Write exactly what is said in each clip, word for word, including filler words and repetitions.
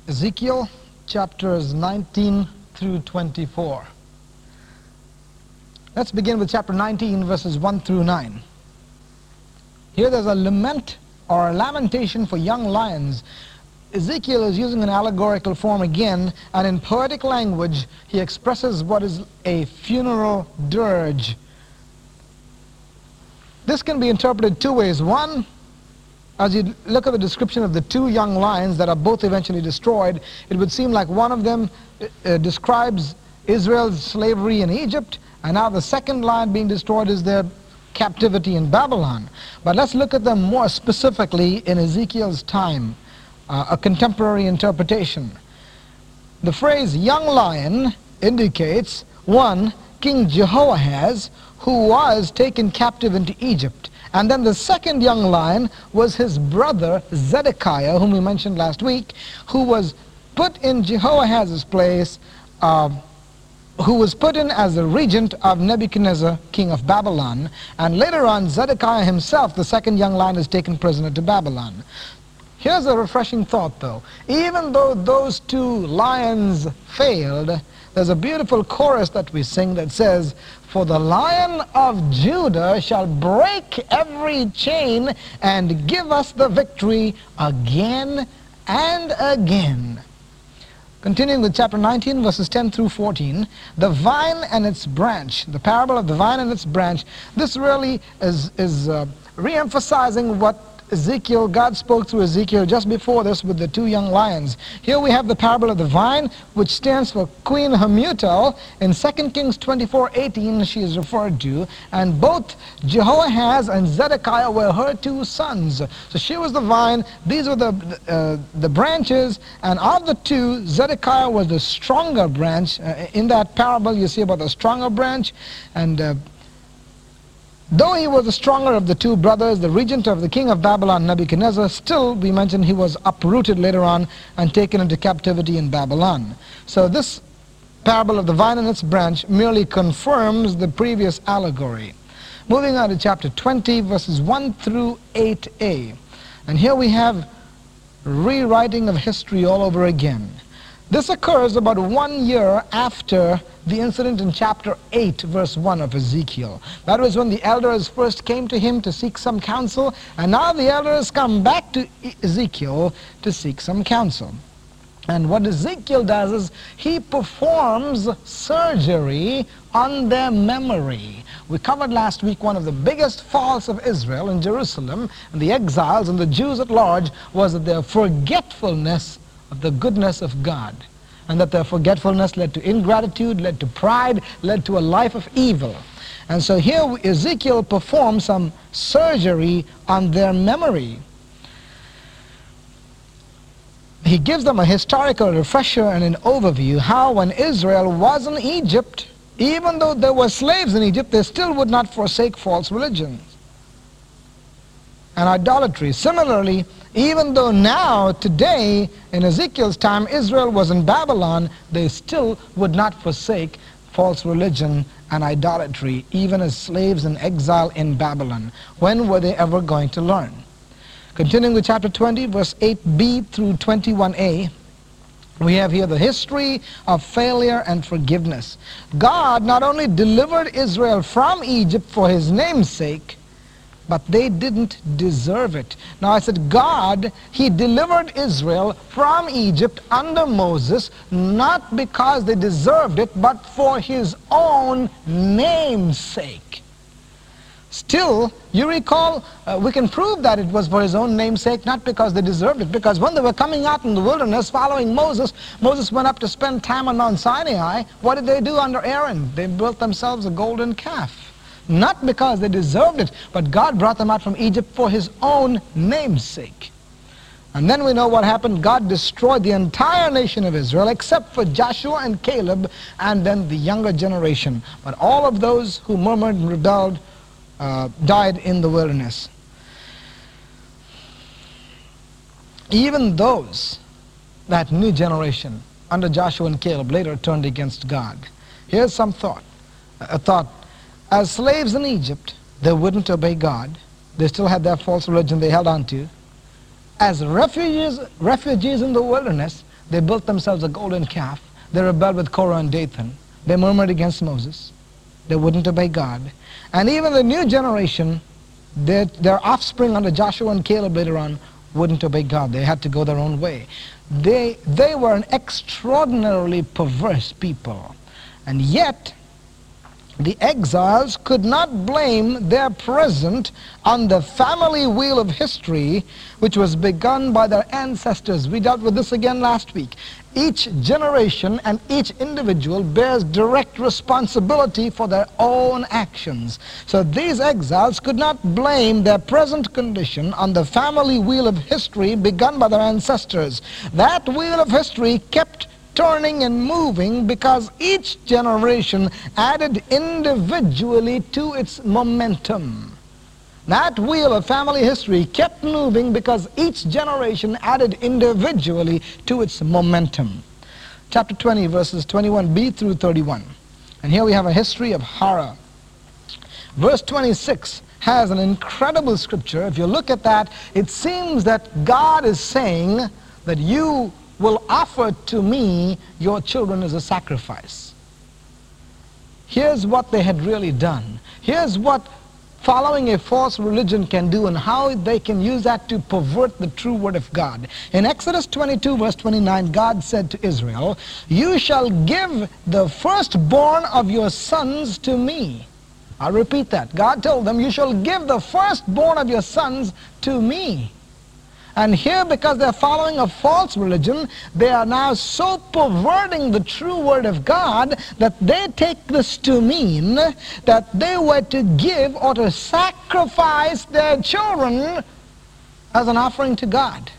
Ezekiel chapters nineteen through twenty-four. Let's begin with chapter nineteen, verses one through nine. Here there's a lament or a lamentation for young lions. Ezekiel is using an allegorical form again, and in poetic language he expresses what is a funeral dirge. This can be interpreted two ways. One, as you look at the description of the two young lions that are both eventually destroyed, it would seem like one of them uh, describes Israel's slavery in Egypt, and now the second lion being destroyed is their captivity in Babylon. But let's look at them more specifically in Ezekiel's time, uh, a contemporary interpretation. The phrase young lion indicates, one, King Jehoahaz, who was taken captive into Egypt. And then the second young lion was his brother Zedekiah, whom we mentioned last week, who was put in Jehoahaz's place, uh, who was put in as the regent of Nebuchadnezzar, king of Babylon. And later on, Zedekiah himself, the second young lion, is taken prisoner to Babylon. Here's a refreshing thought, though. Even though those two lions failed, there's a beautiful chorus that we sing that says, "For the Lion of Judah shall break every chain and give us the victory again and again." Continuing with chapter nineteen, verses ten through fourteen, the vine and its branch, the parable of the vine and its branch, this really is, is uh, re-emphasizing what Ezekiel, God spoke through Ezekiel just before this with the two young lions. Here we have the parable of the vine, which stands for Queen Hamutal. In Second Kings twenty-four eighteen she is referred to, and both Jehoahaz and Zedekiah were her two sons. So she was the vine, these were the, uh, the branches, and of the two, Zedekiah was the stronger branch. Uh, in that parable you see about the stronger branch, and uh, though he was the stronger of the two brothers, the regent of the king of Babylon, Nebuchadnezzar, still, we mentioned, he was uprooted later on and taken into captivity in Babylon. So this parable of the vine and its branch merely confirms the previous allegory. Moving on to chapter twenty, verses one through eight a. And here we have rewriting of history all over again. This occurs about one year after the incident in chapter eight, verse one of Ezekiel. That was when the elders first came to him to seek some counsel, and now the elders come back to Ezekiel to seek some counsel. And what Ezekiel does is he performs surgery on their memory. We covered last week one of the biggest faults of Israel in Jerusalem, and the exiles and the Jews at large, was that their forgetfulness of the goodness of God, and that their forgetfulness led to ingratitude, led to pride, led to a life of evil. And so here Ezekiel performs some surgery on their memory. He gives them a historical refresher and an overview how when Israel was in Egypt, even though there were slaves in Egypt, they still would not forsake false religions and idolatry. Similarly, even though now, today, in Ezekiel's time, Israel was in Babylon, they still would not forsake false religion and idolatry, even as slaves in exile in Babylon. When were they ever going to learn? Continuing with chapter twenty, verse eight b through twenty-one a, we have here the history of failure and forgiveness. God not only delivered Israel from Egypt for his name's sake, but they didn't deserve it. Now I said God, he delivered Israel from Egypt under Moses, not because they deserved it, but for his own name's sake. Still, you recall, uh, we can prove that it was for his own name's sake, not because they deserved it, because when they were coming out in the wilderness following Moses, Moses went up to spend time on Mount Sinai. What did they do under Aaron? They built themselves a golden calf. Not because they deserved it, but God brought them out from Egypt for his own name's sake. And then we know what happened. God destroyed the entire nation of Israel except for Joshua and Caleb and then the younger generation. But all of those who murmured and rebelled uh, died in the wilderness. Even those, that new generation under Joshua and Caleb, later turned against God. Here's some thought, a thought. As slaves in Egypt, they wouldn't obey God. They still had their false religion they held on to. As refugees, refugees in the wilderness, They built themselves a golden calf. They rebelled with Korah and Dathan. They murmured against Moses. They wouldn't obey God. And even the new generation, their, their offspring under Joshua and Caleb later on, wouldn't obey God. They had to go their own way. They, they were an extraordinarily perverse people. And yet, the exiles could not blame their present on the family wheel of history, which was begun by their ancestors. We dealt with this again last week. Each generation and each individual bears direct responsibility for their own actions. So these exiles could not blame their present condition on the family wheel of history begun by their ancestors. That wheel of history kept turning and moving because each generation added individually to its momentum. That wheel of family history kept moving because each generation added individually to its momentum. Chapter twenty, verses twenty-one b through thirty-one. And here we have a history of horror. Verse twenty-six has an incredible scripture. If you look at that, it seems that God is saying that you will offer to me your children as a sacrifice. Here's what they had really done. Here's what following a false religion can do and how they can use that to pervert the true word of God. In Exodus twenty-two, verse twenty-nine, God said to Israel, "You shall give the firstborn of your sons to me." I'll repeat that. God told them, you shall give the firstborn of your sons to me. And here, because they're following a false religion, they are now so perverting the true word of God that they take this to mean that they were to give or to sacrifice their children as an offering to God.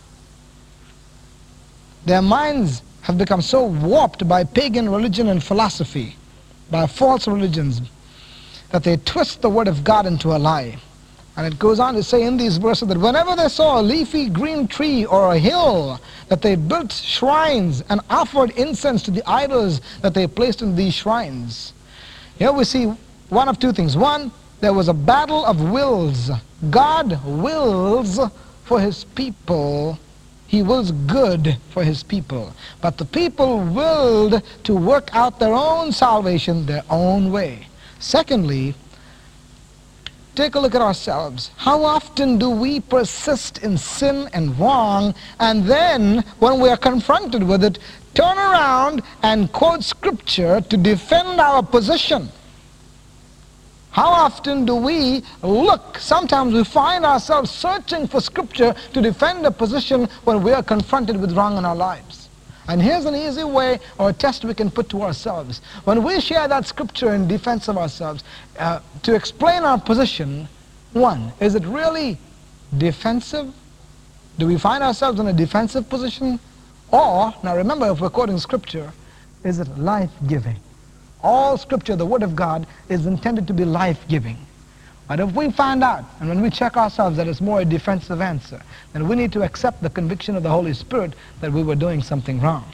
Their minds have become so warped by pagan religion and philosophy, by false religions, that they twist the word of God into a lie. And it goes on to say in these verses that whenever they saw a leafy green tree or a hill, that they built shrines and offered incense to the idols that they placed in these shrines. Here we see one of two things. One, there was a battle of wills. God wills for his people. He wills good for his people. But the people willed to work out their own salvation their own way. Secondly, take a look at ourselves. How often do we persist in sin and wrong, and then when we are confronted with it, turn around and quote scripture to defend our position? How often do we look, sometimes we find ourselves searching for scripture to defend a position when we are confronted with wrong in our lives? And here's an easy way or a test we can put to ourselves. When we share that scripture in defense of ourselves, uh, to explain our position, one, is it really defensive? Do we find ourselves in a defensive position? Or, now remember, if we're quoting scripture, is it life-giving? All scripture, the word of God, is intended to be life-giving. But if we find out, and when we check ourselves, that it's more a defensive answer, then we need to accept the conviction of the Holy Spirit that we were doing something wrong.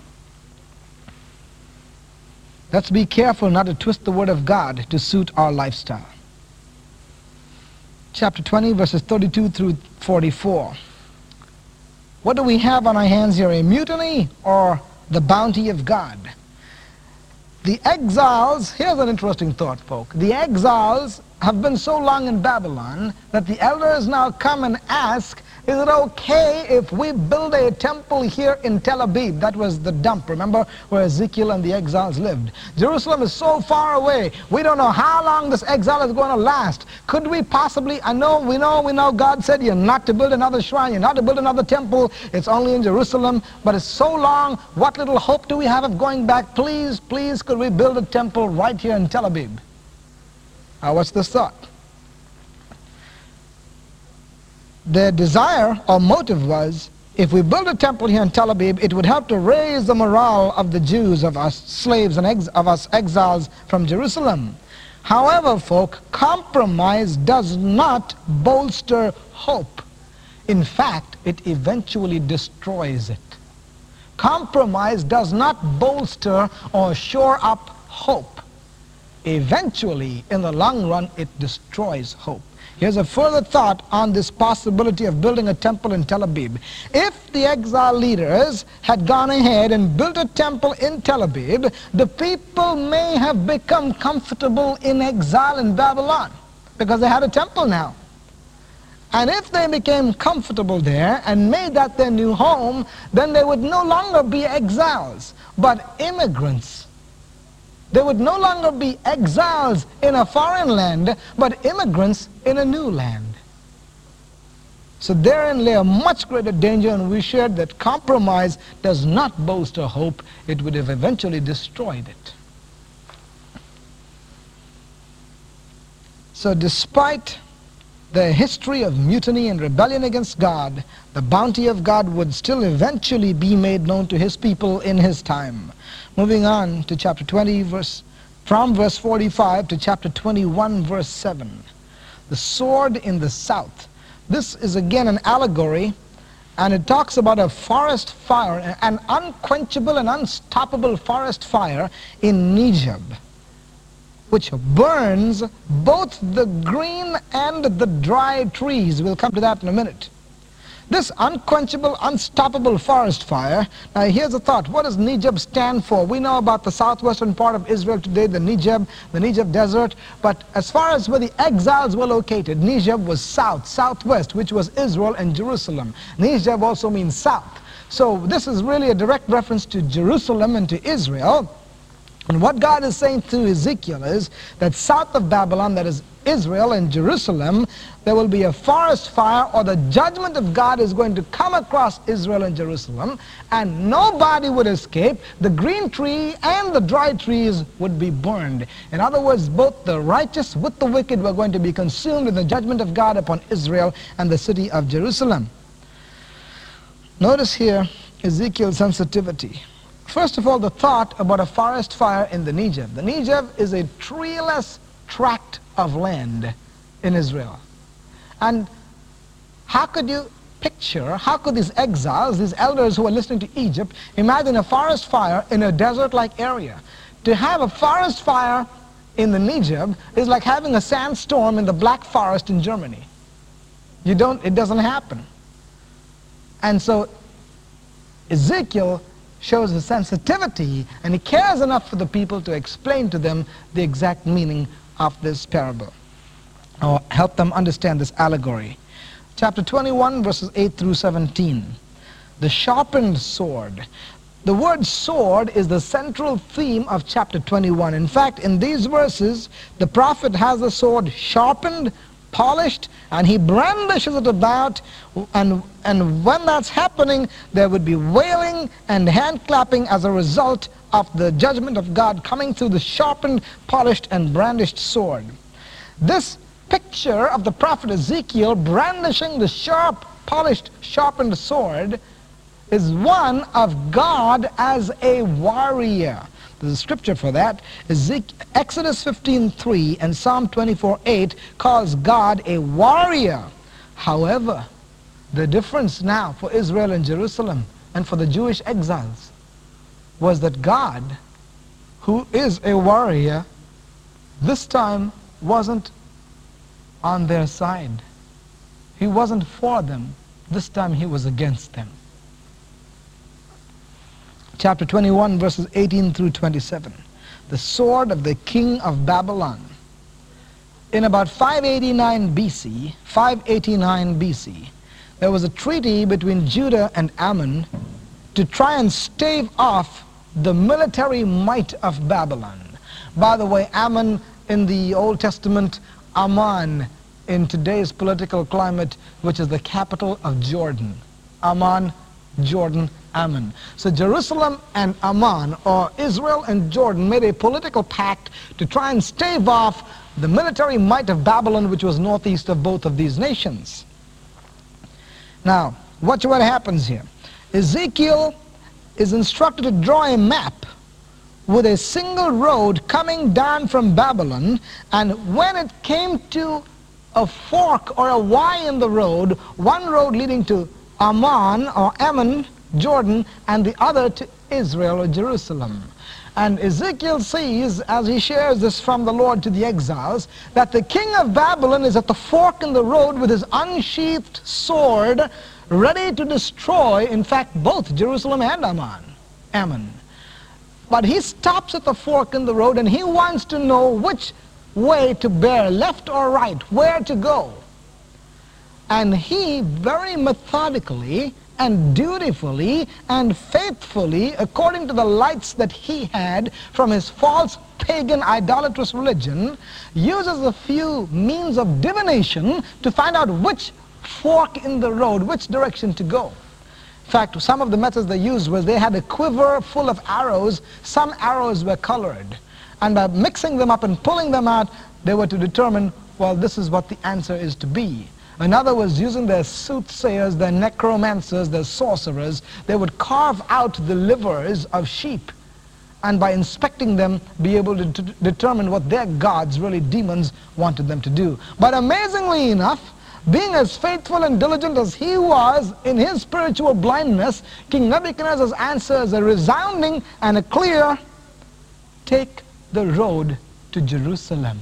Let's be careful not to twist the word of God to suit our lifestyle. Chapter twenty, verses thirty-two through forty-four. What do we have on our hands here, a mutiny or the bounty of God? The exiles, here's an interesting thought, folk. The exiles have been so long in Babylon that the elders now come and ask, is it okay if we build a temple here in Tel Aviv? That was the dump, remember, where Ezekiel and the exiles lived. Jerusalem is so far away. We don't know how long this exile is going to last. Could we possibly, I know, we know, we know God said you're not to build another shrine, you're not to build another temple. It's only in Jerusalem, but it's so long. What little hope do we have of going back? Please, please, could we build a temple right here in Tel Aviv? Now, what's this thought? Their desire or motive was, if we build a temple here in Tel Aviv, it would help to raise the morale of the Jews, of us slaves and ex of us exiles from Jerusalem. However, folk, compromise does not bolster hope. In fact, it eventually destroys it. Compromise does not bolster or shore up hope. Eventually, in the long run, it destroys hope. Here's a further thought on this possibility of building a temple in Tel Aviv. If the exile leaders had gone ahead and built a temple in Tel Aviv, the people may have become comfortable in exile in Babylon because they had a temple now. And if they became comfortable there and made that their new home, then they would no longer be exiles, but immigrants. They would no longer be exiles in a foreign land, but immigrants in a new land. So therein lay a much greater danger, and we shared that compromise does not bolster hope. It would have eventually destroyed it. So despite the history of mutiny and rebellion against God, the bounty of God would still eventually be made known to his people in his time. Moving on to chapter twenty, verse, from verse forty-five to chapter twenty-one, verse seven. The sword in the south. This is again an allegory, and it talks about a forest fire, an unquenchable and unstoppable forest fire in Negeb, which burns both the green and the dry trees. We'll come to that in a minute. This unquenchable, unstoppable forest fire. Now here's a thought. What does Negeb stand for? We know about the southwestern part of Israel today, the Negeb, the Negeb desert. But as far as where the exiles were located, Negeb was south, southwest, which was Israel and Jerusalem. Negeb also means south. So this is really a direct reference to Jerusalem and to Israel. And what God is saying through Ezekiel is that south of Babylon, that is Israel and Jerusalem, there will be a forest fire, or the judgment of God is going to come across Israel and Jerusalem, and nobody would escape. The green tree and the dry trees would be burned. In other words, both the righteous with the wicked were going to be consumed in the judgment of God upon Israel and the city of Jerusalem. Notice here Ezekiel's sensitivity. First of all, the thought about a forest fire in the Negeb. The Negeb is a treeless tract of land in Israel. And how could you picture, how could these exiles, these elders who are listening to Egypt, imagine a forest fire in a desert-like area? To have a forest fire in the Negeb is like having a sandstorm in the Black Forest in Germany. You don't, it doesn't happen. And so Ezekiel shows a sensitivity, and he cares enough for the people to explain to them the exact meaning of this parable, or help them understand this allegory. Chapter twenty-one, verses eight through seventeen. The sharpened sword. The word sword is the central theme of chapter twenty-one. In fact, in these verses, the prophet has the sword sharpened, polished, and he brandishes it about, and, and when that's happening, there would be wailing and hand clapping as a result of the judgment of God coming through the sharpened, polished, and brandished sword. This picture of the prophet Ezekiel brandishing the sharp, polished, sharpened sword is one of God as a warrior. There's a scripture for that. Exodus fifteen three and Psalm twenty-four eight calls God a warrior. However, the difference now for Israel and Jerusalem and for the Jewish exiles was that God, who is a warrior, this time wasn't on their side. He wasn't for them. This time he was against them. Chapter twenty-one, verses eighteen through twenty-seven. The sword of the king of Babylon. In about five eighty-nine B C, five eighty-nine B C, there was a treaty between Judah and Ammon to try and stave off the military might of Babylon. By the way, Ammon in the Old Testament, Amman in today's political climate, which is the capital of Jordan. Amman, Jordan, Ammon. So Jerusalem and Amman, or Israel and Jordan, made a political pact to try and stave off the military might of Babylon, which was northeast of both of these nations. Now, watch what happens here. Ezekiel is instructed to draw a map with a single road coming down from Babylon, and when it came to a fork or a Y in the road, one road leading to Amman or Ammon, Jordan, and the other to Israel or Jerusalem. And Ezekiel sees, as he shares this from the Lord to the exiles, that the king of Babylon is at the fork in the road with his unsheathed sword, ready to destroy, in fact, both Jerusalem and Ammon. Ammon. But he stops at the fork in the road, and he wants to know which way to bear, left or right, where to go. And he very methodically and dutifully and faithfully, according to the lights that he had from his false pagan idolatrous religion, uses a few means of divination to find out which fork in the road, which direction to go. In fact, some of the methods they used was they had a quiver full of arrows. Some arrows were colored, and by mixing them up and pulling them out, they were to determine, well, this is what the answer is to be. Another was using their soothsayers, their necromancers, their sorcerers. They would carve out the livers of sheep, and by inspecting them, be able to determine what their gods, really demons, wanted them to do. But amazingly enough, being as faithful and diligent as he was in his spiritual blindness, King Nebuchadnezzar's answer is a resounding and a clear, take the road to Jerusalem.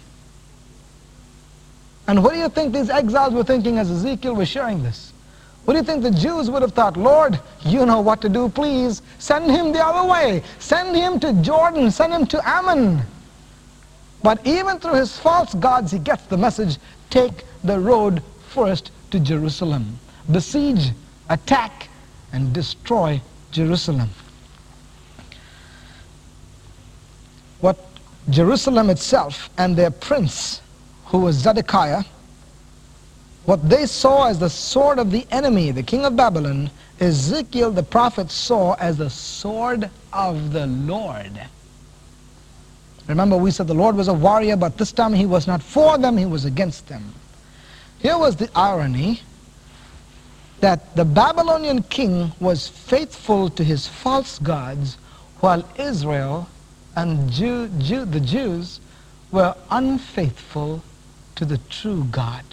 And what do you think these exiles were thinking as Ezekiel was sharing this? What do you think the Jews would have thought? Lord, you know what to do, please. Send him the other way. Send him to Jordan. Send him to Ammon. But even through his false gods, he gets the message, take the road first to Jerusalem. Besiege, attack, and destroy Jerusalem. What Jerusalem itself and their prince, who was Zedekiah, what they saw as the sword of the enemy, the king of Babylon, Ezekiel the prophet saw as the sword of the Lord. Remember, we said the Lord was a warrior, but this time he was not for them, he was against them. Here was the irony, that the Babylonian king was faithful to his false gods, while Israel and Jew, Jew, the Jews were unfaithful to the true God.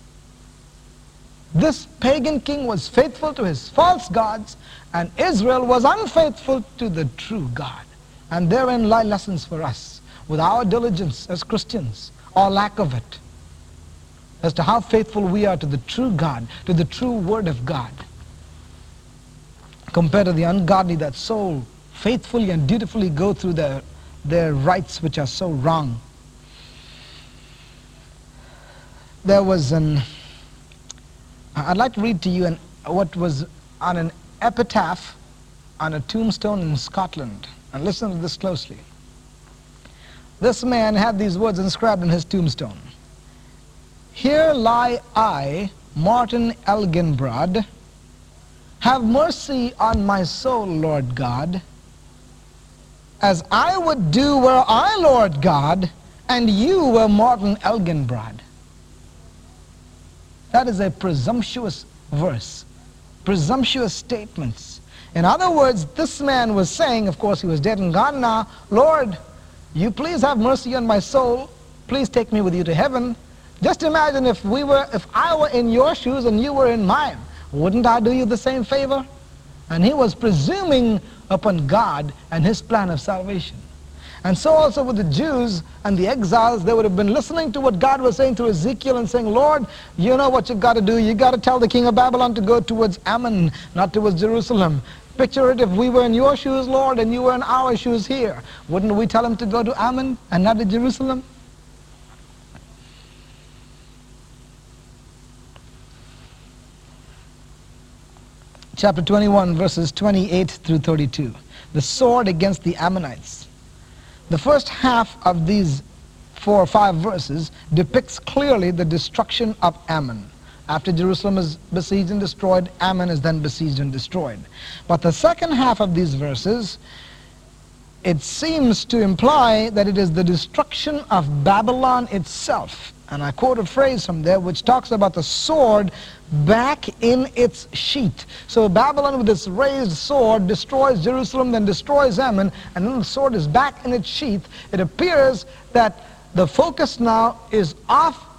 This pagan king was faithful to his false gods, and Israel was unfaithful to the true God. And therein lie lessons for us, with our diligence as Christians, or lack of it, as to how faithful we are to the true God, to the true Word of God, compared to the ungodly that so faithfully and dutifully go through their, their rites which are so wrong. There was an, I'd like to read to you an, what was on an epitaph on a tombstone in Scotland. And listen to this closely. This man had these words inscribed on his tombstone. Here lie I, Martin Elginbrod. Have mercy on my soul, Lord God, as I would do were I Lord God, and you were Martin Elginbrod. That is a presumptuous verse, presumptuous statements. In other words, this man was saying, of course he was dead and gone now, Lord, you please have mercy on my soul. Please take me with you to heaven. Just imagine if we were, if I were in your shoes and you were in mine. Wouldn't I do you the same favor? And he was presuming upon God and his plan of salvation. And so also with the Jews and the exiles, they would have been listening to what God was saying to Ezekiel and saying, Lord, you know what you've got to do. You've got to tell the king of Babylon to go towards Ammon, not towards Jerusalem. Picture it, if we were in your shoes, Lord, and you were in our shoes here. Wouldn't we tell him to go to Ammon and not to Jerusalem? Chapter twenty-one, verses twenty-eight through thirty-two. The sword against the Ammonites. The first half of these four or five verses depicts clearly the destruction of Ammon. After Jerusalem is besieged and destroyed, Ammon is then besieged and destroyed. But the second half of these verses, it seems to imply that it is the destruction of Babylon itself. And I quote a phrase from there which talks about the sword back in its sheath. So Babylon with its raised sword destroys Jerusalem, then destroys Ammon, and then the sword is back in its sheath. It appears that the focus now is off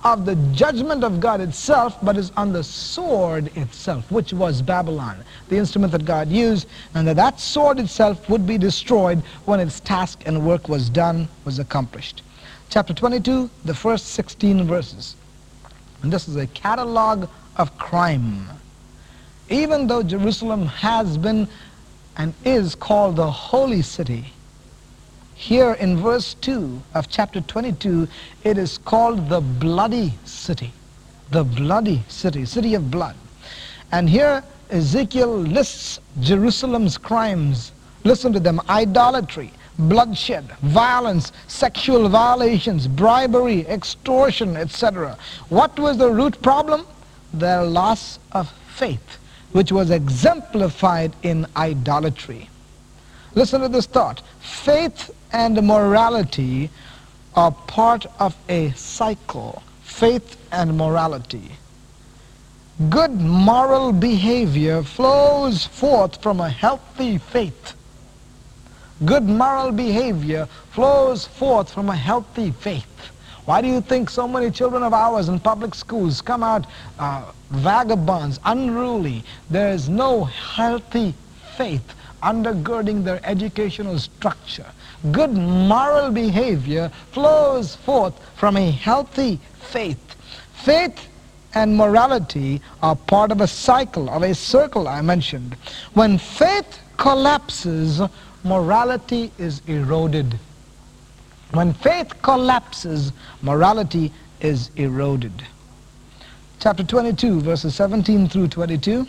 of the judgment of God itself, but is on the sword itself, which was Babylon, the instrument that God used, and that that sword itself would be destroyed when its task and work was done, was accomplished. Chapter twenty-two, the first sixteen verses. And this is a catalog of crime. Even though Jerusalem has been and is called the holy city, here in verse two of chapter twenty-two, it is called the bloody city. The bloody city, city of blood. And here Ezekiel lists Jerusalem's crimes. Listen to them: idolatry, bloodshed, violence, sexual violations, bribery, extortion, et cetera. What was the root problem? Their loss of faith, which was exemplified in idolatry. Listen to this thought: faith and morality are part of a cycle. Faith and morality. Good moral behavior flows forth from a healthy faith. Good moral behavior flows forth from a healthy faith. Why do you think so many children of ours in public schools come out uh, vagabonds, unruly? There is no healthy faith undergirding their educational structure. Good moral behavior flows forth from a healthy faith. Faith and morality are part of a cycle, of a circle I mentioned. When faith collapses, morality is eroded. When faith collapses, morality is eroded. Chapter twenty-two, verses seventeen through twenty-two.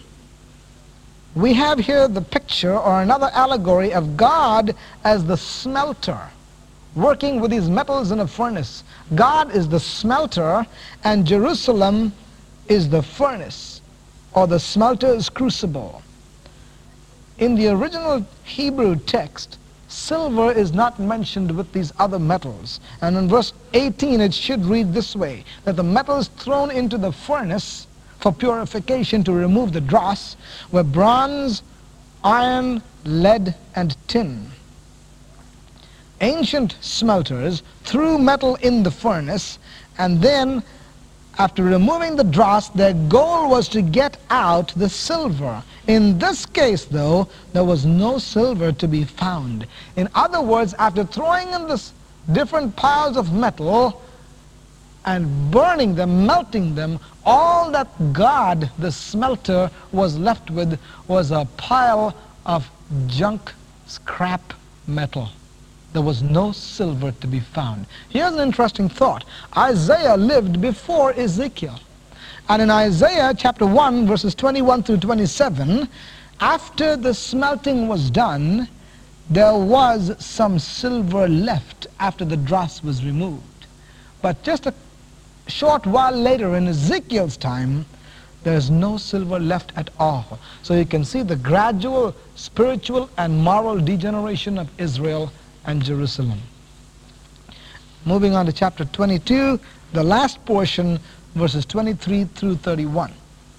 We have here the picture or another allegory of God as the smelter, working with these metals in a furnace. God is the smelter and Jerusalem is the furnace, or the smelter's crucible. In the original Hebrew text, silver is not mentioned with these other metals. And in verse eighteen it should read this way: that the metals thrown into the furnace for purification to remove the dross were bronze, iron, lead, and tin. Ancient smelters threw metal in the furnace, and then after removing the dross, their goal was to get out the silver. In this case, though, there was no silver to be found. In other words, after throwing in this different piles of metal and burning them, melting them, all that God, the smelter, was left with was a pile of junk, scrap metal. There was no silver to be found. Here's an interesting thought. Isaiah lived before Ezekiel. And in Isaiah chapter one, verses twenty-one through twenty-seven, after the smelting was done, there was some silver left after the dross was removed. But just a short while later, in Ezekiel's time, there's no silver left at all. So you can see the gradual spiritual and moral degeneration of Israel and Jerusalem. Moving on to chapter twenty-two, the last portion, verses twenty-three through thirty-one.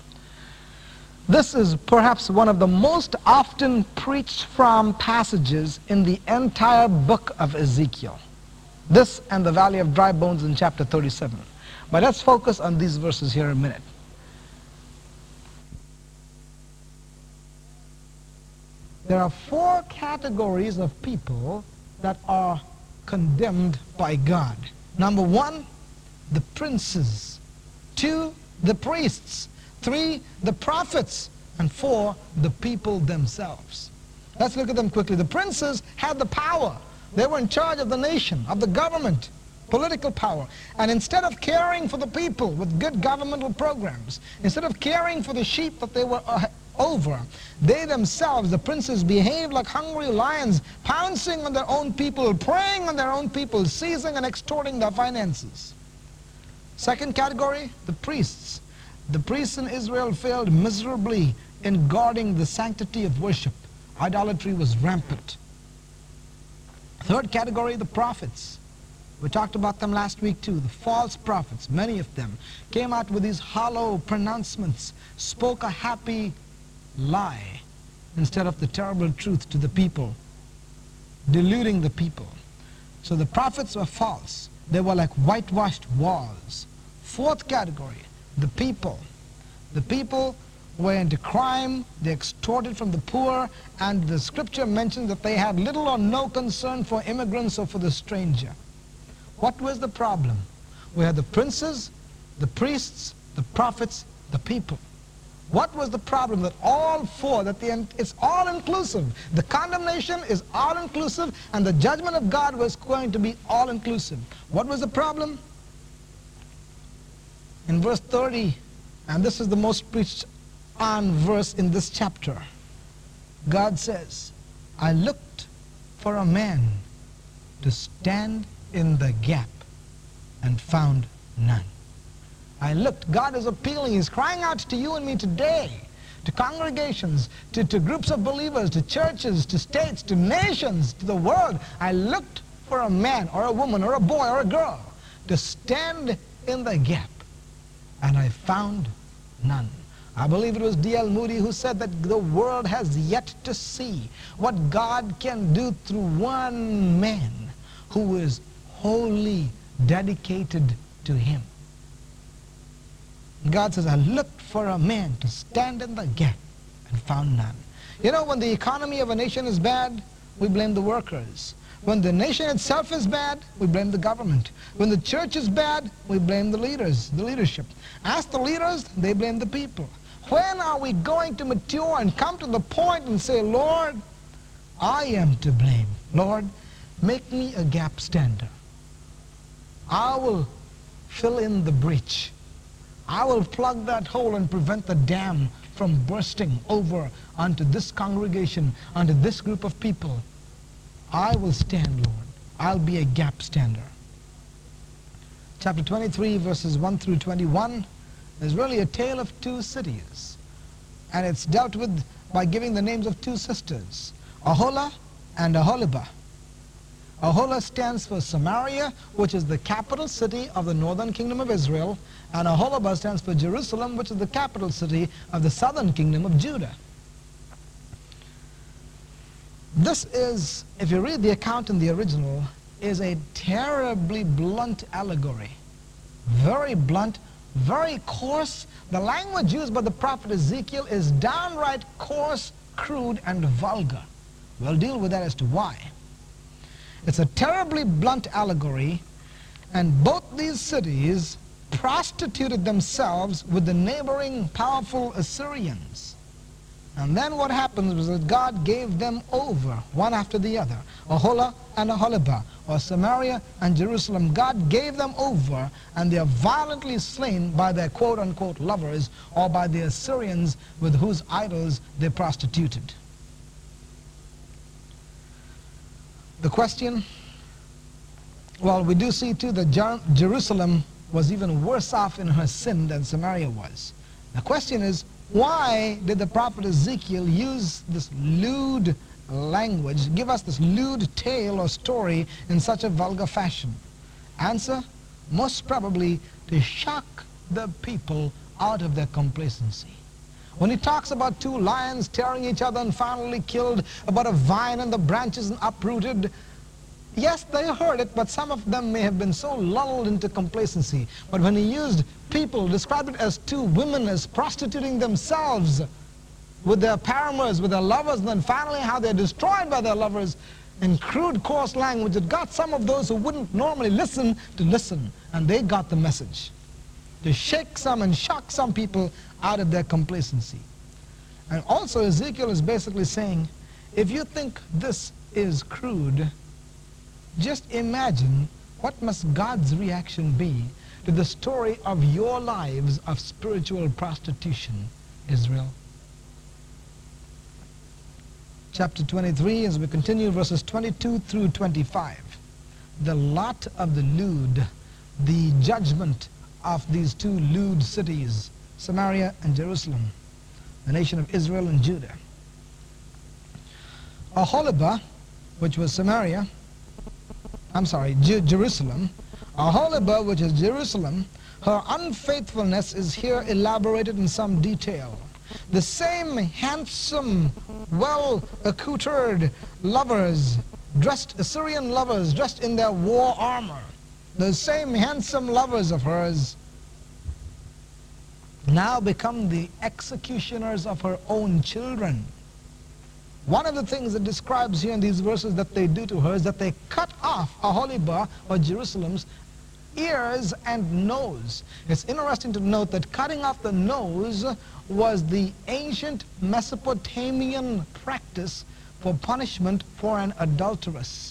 This is perhaps one of the most often preached from passages in the entire book of Ezekiel. This and the Valley of Dry Bones in chapter thirty-seven. But let's focus on these verses here a minute. There are four categories of people that are condemned by God. Number one, the princes. Two, the priests. Three, the prophets. And four, the people themselves. Let's look at them quickly. The princes had the power. They were in charge of the nation, of the government, political power. And instead of caring for the people with good governmental programs, instead of caring for the sheep that they were uh, over, they themselves, the princes, behaved like hungry lions, pouncing on their own people, preying on their own people, seizing and extorting their finances. Second category, the priests. The priests in Israel failed miserably in guarding the sanctity of worship. Idolatry was rampant. Third category, the prophets. We talked about them last week too. The false prophets, many of them, came out with these hollow pronouncements, spoke a happy lie instead of the terrible truth to the people, deluding the people. So the prophets were false. They were like whitewashed walls, Fourth category, the people. The people were into crime, they extorted from the poor, and the scripture mentions that they had little or no concern for immigrants or for the stranger. What was the problem? We had the princes, the priests, the prophets, the people. What was the problem? That all four, that the, it's all-inclusive. The condemnation is all-inclusive, and the judgment of God was going to be all-inclusive. What was the problem? In verse thirty, and this is the most preached on verse in this chapter, God says, I looked for a man to stand in the gap and found none. I looked. God is appealing. He's crying out to you and me today, to congregations, to, to groups of believers, to churches, to states, to nations, to the world. I looked for a man or a woman or a boy or a girl to stand in the gap, and I found none. I believe it was D L Moody who said that the world has yet to see what God can do through one man who is wholly dedicated to him. God says, I looked for a man to stand in the gap and found none. You know, when the economy of a nation is bad, we blame the workers. When the nation itself is bad, we blame the government. When the church is bad, we blame the leaders, the leadership. Ask the leaders, they blame the people. When are we going to mature and come to the point and say, Lord, I am to blame. Lord, make me a gap stander. I will fill in the breach. I will plug that hole and prevent the dam from bursting over onto this congregation, onto this group of people. I will stand, Lord. I'll be a gap stander. Chapter twenty-three, verses one through twenty-one, is really a tale of two cities. And it's dealt with by giving the names of two sisters, Aholah and Aholibah. Aholah stands for Samaria, which is the capital city of the northern kingdom of Israel, and Aholibah stands for Jerusalem, which is the capital city of the southern kingdom of Judah. This is, if you read the account in the original, is a terribly blunt allegory. Very blunt, very coarse. The language used by the prophet Ezekiel is downright coarse, crude, and vulgar. We'll deal with that as to why. It's a terribly blunt allegory, and both these cities prostituted themselves with the neighboring powerful Assyrians. And then what happens was that God gave them over, one after the other, Aholah and Aholibah, or Samaria and Jerusalem. God gave them over, and they are violently slain by their quote-unquote lovers, or by the Assyrians with whose idols they prostituted. The question, well, we do see too that Jer Jerusalem was even worse off in her sin than Samaria was. The question is, why did the prophet Ezekiel use this lewd language, give us this lewd tale or story in such a vulgar fashion? Answer, most probably to shock the people out of their complacency. When he talks about two lions tearing each other and finally killed, about a vine and the branches uprooted, yes, they heard it, but some of them may have been so lulled into complacency. But when he used people, described it as two women as prostituting themselves with their paramours, with their lovers, and then finally how they're destroyed by their lovers in crude, coarse language, it got some of those who wouldn't normally listen to listen, and they got the message. To shake some and shock some people out of their complacency. And also Ezekiel is basically saying, if you think this is crude, just imagine what must God's reaction be to the story of your lives of spiritual prostitution, Israel. Chapter twenty-three, as we continue, verses twenty-two through twenty-five. The lot of the lewd, the judgment of these two lewd cities, Samaria and Jerusalem, the nation of Israel and Judah. Aholibah, which was Samaria, I'm sorry, Jer Jerusalem, Aholibah, which is Jerusalem, her unfaithfulness is here elaborated in some detail. The same handsome, well-accoutred lovers, dressed, Assyrian lovers, dressed in their war armor, the same handsome lovers of hers now become the executioners of her own children. One of the things that describes here in these verses that they do to her is that they cut off Aholibah, or Jerusalem's, ears and nose. It's interesting to note that cutting off the nose was the ancient Mesopotamian practice for punishment for an adulteress.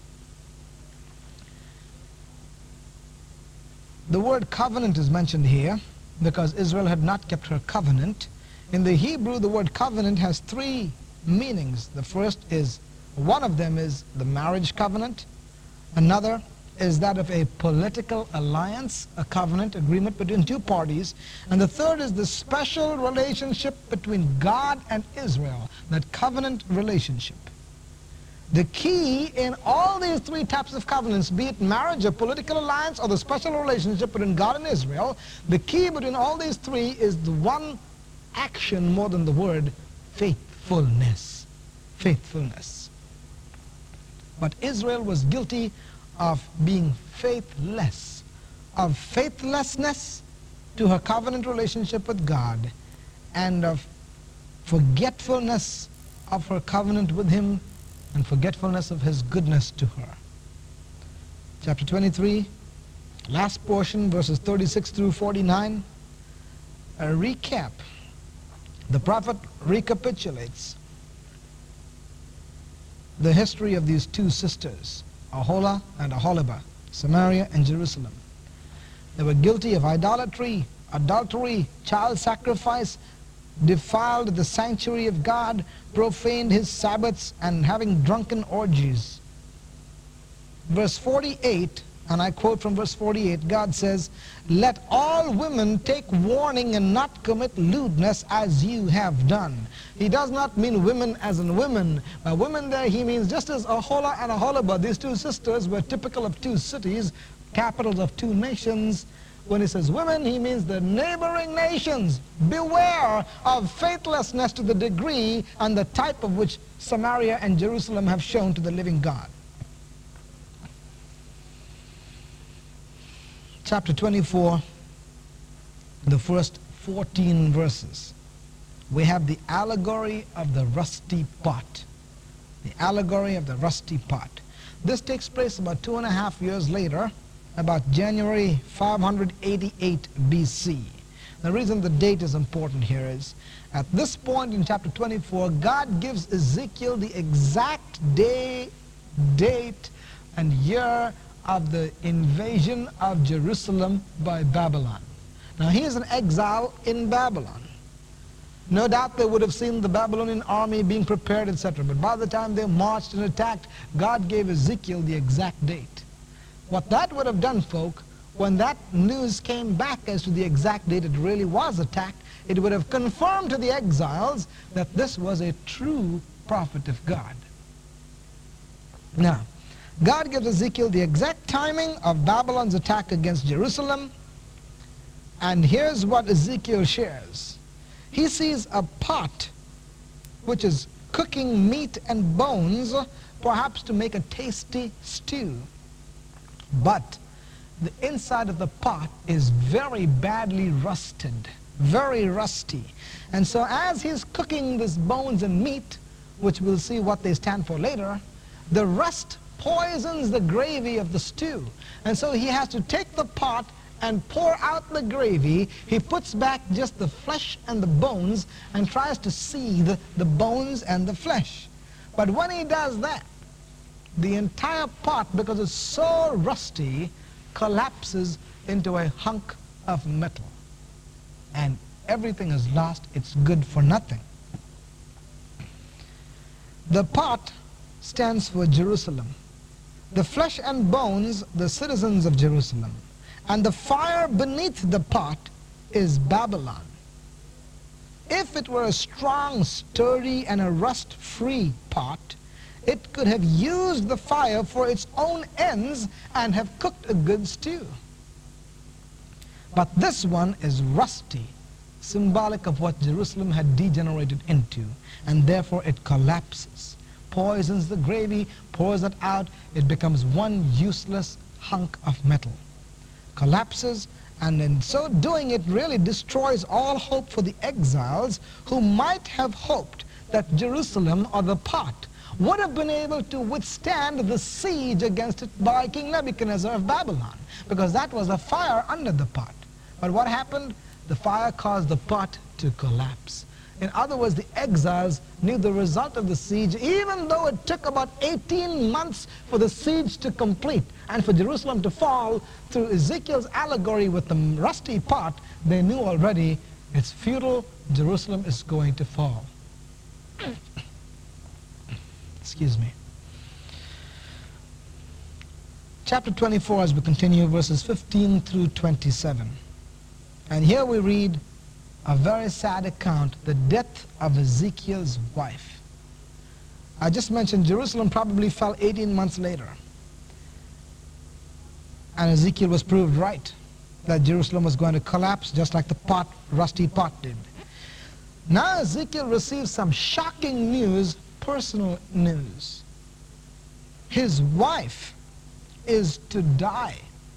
The word covenant is mentioned here because Israel had not kept her covenant. In the Hebrew, the word covenant has three meanings. The first is, one of them is the marriage covenant. Another is that of a political alliance, a covenant agreement between two parties. And the third is the special relationship between God and Israel, that covenant relationship. The key in all these three types of covenants, be it marriage, a political alliance, or the special relationship between God and Israel, the key between all these three is the one action more than the word, faithfulness. Faithfulness. But Israel was guilty of being faithless, of faithlessness to her covenant relationship with God, and of forgetfulness of her covenant with Him, and forgetfulness of His goodness to her. Chapter twenty-three, last portion, verses thirty-six through forty-nine, a recap. The prophet recapitulates the history of these two sisters, Aholah and Aholibah, Samaria and Jerusalem. They were guilty of idolatry, adultery, child sacrifice, defiled the sanctuary of God, profaned His Sabbaths, and having drunken orgies. Verse forty-eight, and I quote from verse forty-eight, God says, "Let all women take warning and not commit lewdness as you have done." He does not mean women as in women. By women there he means just as Aholah and Aholibah, these two sisters, were typical of two cities, capitals of two nations. When he says women, he means the neighboring nations. Beware of faithlessness to the degree and the type of which Samaria and Jerusalem have shown to the living God. Chapter twenty-four, the first fourteen verses. We have the allegory of the rusty pot. The allegory of the rusty pot. This takes place about two and a half years later, about January five hundred eighty-eight B C. The reason the date is important here is, at this point in chapter twenty-four, God gives Ezekiel the exact day, date, and year of the invasion of Jerusalem by Babylon. Now he is in exile in Babylon. No doubt they would have seen the Babylonian army being prepared, et cetera. But by the time they marched and attacked, God gave Ezekiel the exact date. What that would have done, folk, when that news came back as to the exact date it really was attacked, it would have confirmed to the exiles that this was a true prophet of God. Now, God gives Ezekiel the exact timing of Babylon's attack against Jerusalem, and here's what Ezekiel shares. He sees a pot which is cooking meat and bones, perhaps to make a tasty stew. But the inside of the pot is very badly rusted, very rusty. And so as he's cooking this bones and meat, which we'll see what they stand for later, the rust poisons the gravy of the stew. And so he has to take the pot and pour out the gravy. He puts back just the flesh and the bones and tries to seethe the bones and the flesh. But when he does that, the entire pot, because it's so rusty, collapses into a hunk of metal. And everything is lost. It's good for nothing. The pot stands for Jerusalem. The flesh and bones, the citizens of Jerusalem. And the fire beneath the pot is Babylon. If it were a strong, sturdy, and a rust-free pot, it could have used the fire for its own ends and have cooked a good stew. But this one is rusty, symbolic of what Jerusalem had degenerated into, and therefore it collapses, poisons the gravy, pours it out, it becomes one useless hunk of metal. Collapses And in so doing, it really destroys all hope for the exiles who might have hoped that Jerusalem or the pot would have been able to withstand the siege against it by King Nebuchadnezzar of Babylon, because that was a fire under the pot. But what happened? The fire caused the pot to collapse. In other words, the exiles knew the result of the siege, even though it took about eighteen months for the siege to complete and for Jerusalem to fall. Through Ezekiel's allegory with the rusty pot, they knew already it's futile, Jerusalem is going to fall. Excuse me. Chapter twenty-four, as we continue, verses fifteen through twenty-seven. And here we read a very sad account, the death of Ezekiel's wife. I just mentioned Jerusalem probably fell eighteen months later. And Ezekiel was proved right, that Jerusalem was going to collapse just like the pot, rusty pot did. Now Ezekiel receives some shocking news, personal news. His wife is to die.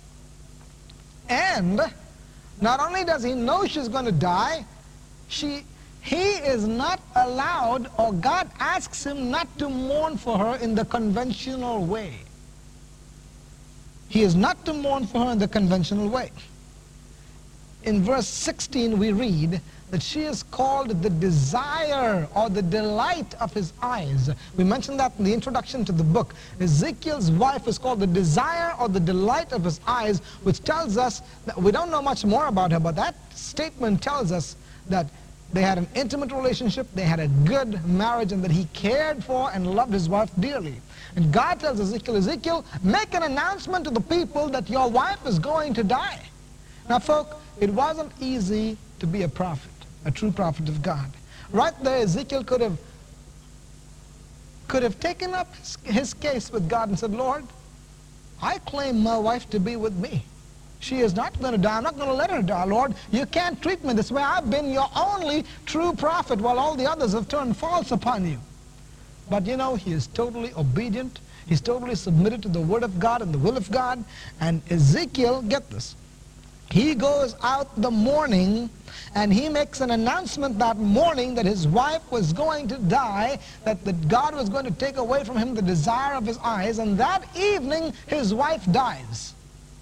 And not only does he know she's going to die, she, he is not allowed, or God asks him not to mourn for her in the conventional way. He is not to mourn for her in the conventional way. In verse sixteen we read that she is called the desire or the delight of his eyes. We mentioned that in the introduction to the book. Ezekiel's wife is called the desire or the delight of his eyes, which tells us that we don't know much more about her, but that statement tells us that they had an intimate relationship, they had a good marriage, and that he cared for and loved his wife dearly. And God tells Ezekiel, Ezekiel, make an announcement to the people that your wife is going to die. Now, folk, it wasn't easy to be a prophet, a true prophet of God. Right there, Ezekiel could have could have taken up his, his case with God and said, Lord, I claim my wife to be with me. She is not going to die. I'm not going to let her die, Lord. You can't treat me this way. I've been your only true prophet while all the others have turned false upon you. But you know, he is totally obedient. He's totally submitted to the word of God and the will of God. And Ezekiel, get this, he goes out the morning and he makes an announcement that morning that his wife was going to die, that the God was going to take away from him the desire of his eyes, and that evening his wife dies.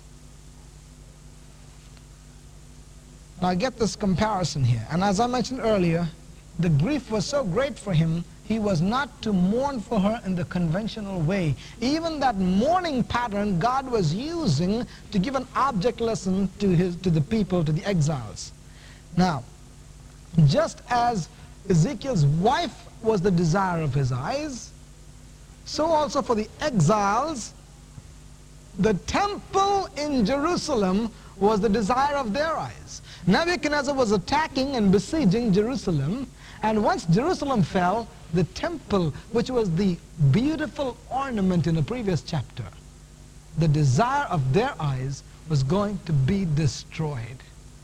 Now get this comparison here. And as I mentioned earlier, the grief was so great for him, he was not to mourn for her in the conventional way. Even that mourning pattern God was using to give an object lesson to, his, to the people, to the exiles. Now, just as Ezekiel's wife was the desire of his eyes, so also for the exiles, the temple in Jerusalem was the desire of their eyes. Nebuchadnezzar was attacking and besieging Jerusalem, and once Jerusalem fell, the temple, which was the beautiful ornament in the previous chapter, the desire of their eyes was going to be destroyed.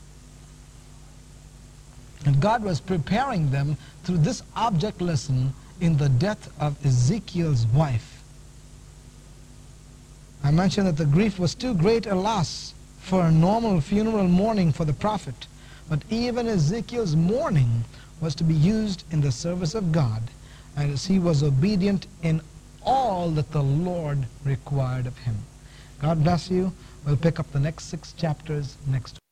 And God was preparing them through this object lesson in the death of Ezekiel's wife. I mentioned that the grief was too great a loss for a normal funeral mourning for the prophet, but even Ezekiel's mourning was to be used in the service of God, as he was obedient in all that the Lord required of him. God bless you. We'll pick up the next six chapters next week.